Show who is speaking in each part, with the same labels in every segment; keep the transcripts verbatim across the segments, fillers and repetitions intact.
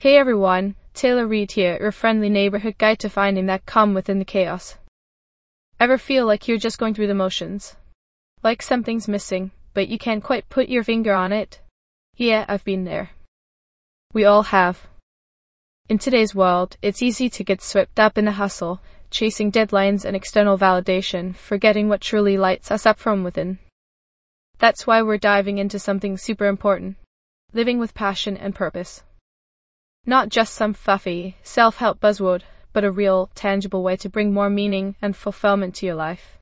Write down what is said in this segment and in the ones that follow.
Speaker 1: Hey everyone, Taylor Reid here, your friendly neighborhood guide to finding that calm within the chaos. Ever feel like you're just going through the motions? Like something's missing, but you can't quite put your finger on it? Yeah, I've been there. We all have. In today's world, it's easy to get swept up in the hustle, chasing deadlines and external validation, forgetting what truly lights us up from within. That's why we're diving into something super important: living with passion and purpose. Not just some fluffy, self-help buzzword, but a real, tangible way to bring more meaning and fulfillment to your life.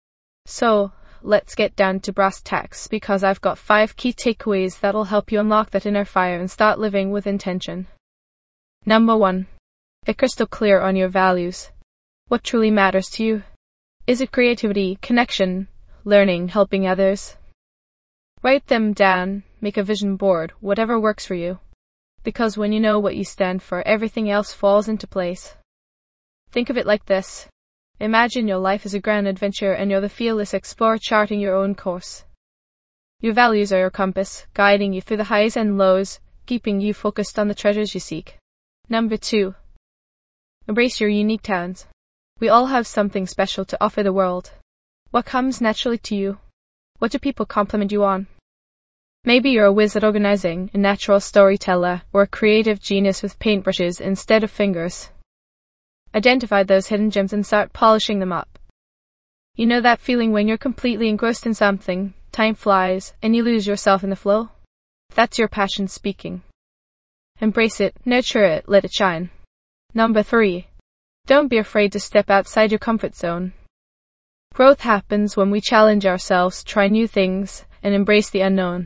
Speaker 1: So, let's get down to brass tacks, because I've got five key takeaways that'll help you unlock that inner fire and start living with intention. Number one. Get crystal clear on your values. What truly matters to you? Is it creativity, connection, learning, helping others? Write them down, make a vision board, whatever works for you. Because when you know what you stand for, everything else falls into place. Think of it like this. Imagine your life is a grand adventure and you're the fearless explorer charting your own course. Your values are your compass, guiding you through the highs and lows, keeping you focused on the treasures you seek. Number two. Embrace your unique talents. We all have something special to offer the world. What comes naturally to you? What do people compliment you on? Maybe you're a whiz at organizing, a natural storyteller, or a creative genius with paintbrushes instead of fingers. Identify those hidden gems and start polishing them up. You know that feeling when you're completely engrossed in something, time flies, and you lose yourself in the flow? That's your passion speaking. Embrace it, nurture it, let it shine. Number three. Don't be afraid to step outside your comfort zone. Growth happens when we challenge ourselves, try new things, and embrace the unknown.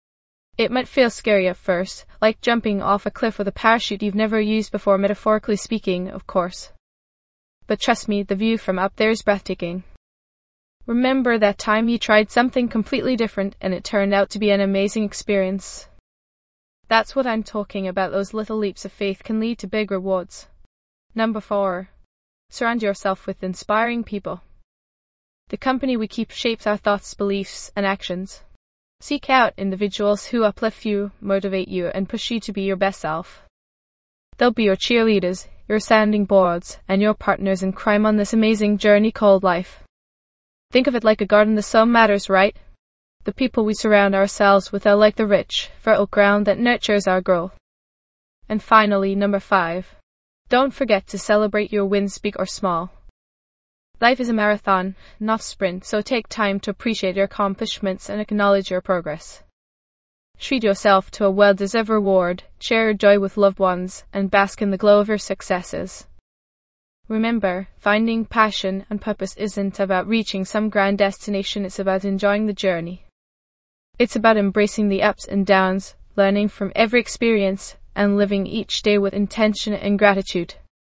Speaker 1: It might feel scary at first, like jumping off a cliff with a parachute you've never used before, metaphorically speaking, of course. But trust me, the view from up there is breathtaking. Remember that time you tried something completely different and it turned out to be an amazing experience. That's what I'm talking about. Those little leaps of faith can lead to big rewards. Number four. Surround yourself with inspiring people. The company we keep shapes our thoughts, beliefs, and actions. Seek out individuals who uplift you, motivate you, and push you to be your best self. They'll be your cheerleaders, your sounding boards, and your partners in crime on this amazing journey called life. Think of it like a garden. The soil matters, right? The people we surround ourselves with are like the rich, fertile ground that nurtures our growth. And finally, number five. Don't forget to celebrate your wins, big or small. Life is a marathon, not a sprint, so take time to appreciate your accomplishments and acknowledge your progress. Treat yourself to a well-deserved reward, share your joy with loved ones, and bask in the glow of your successes. Remember, finding passion and purpose isn't about reaching some grand destination, it's about enjoying the journey. It's about embracing the ups and downs, learning from every experience, and living each day with intention and gratitude.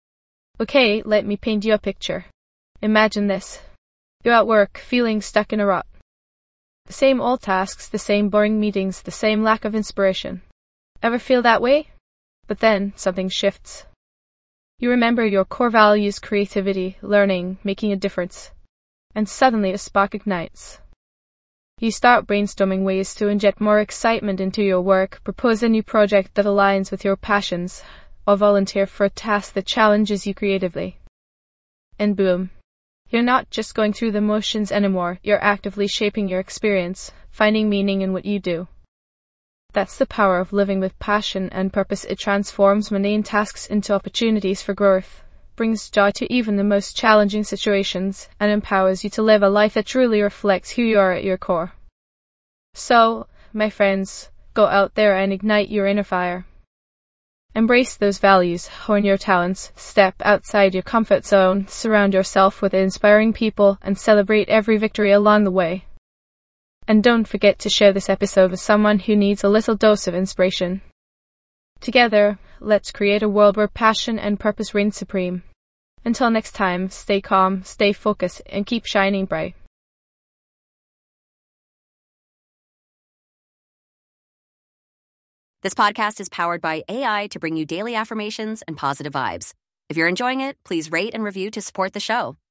Speaker 1: Okay, let me paint you a picture. Imagine this. You're at work, feeling stuck in a rut. The same old tasks, the same boring meetings, the same lack of inspiration. Ever feel that way? But then, something shifts. You remember your core values: creativity, learning, making a difference. And suddenly a spark ignites. You start brainstorming ways to inject more excitement into your work, propose a new project that aligns with your passions, or volunteer for a task that challenges you creatively. And boom. You're not just going through the motions anymore, you're actively shaping your experience, finding meaning in what you do. That's the power of living with passion and purpose. It transforms mundane tasks into opportunities for growth, brings joy to even the most challenging situations, and empowers you to live a life that truly reflects who you are at your core. So, my friends, go out there and ignite your inner fire. Embrace those values, hone your talents, step outside your comfort zone, surround yourself with inspiring people, and celebrate every victory along the way. And don't forget to share this episode with someone who needs a little dose of inspiration. Together, let's create a world where passion and purpose reign supreme. Until next time, stay calm, stay focused, and keep shining bright.
Speaker 2: This podcast is powered by A I to bring you daily affirmations and positive vibes. If you're enjoying it, please rate and review to support the show.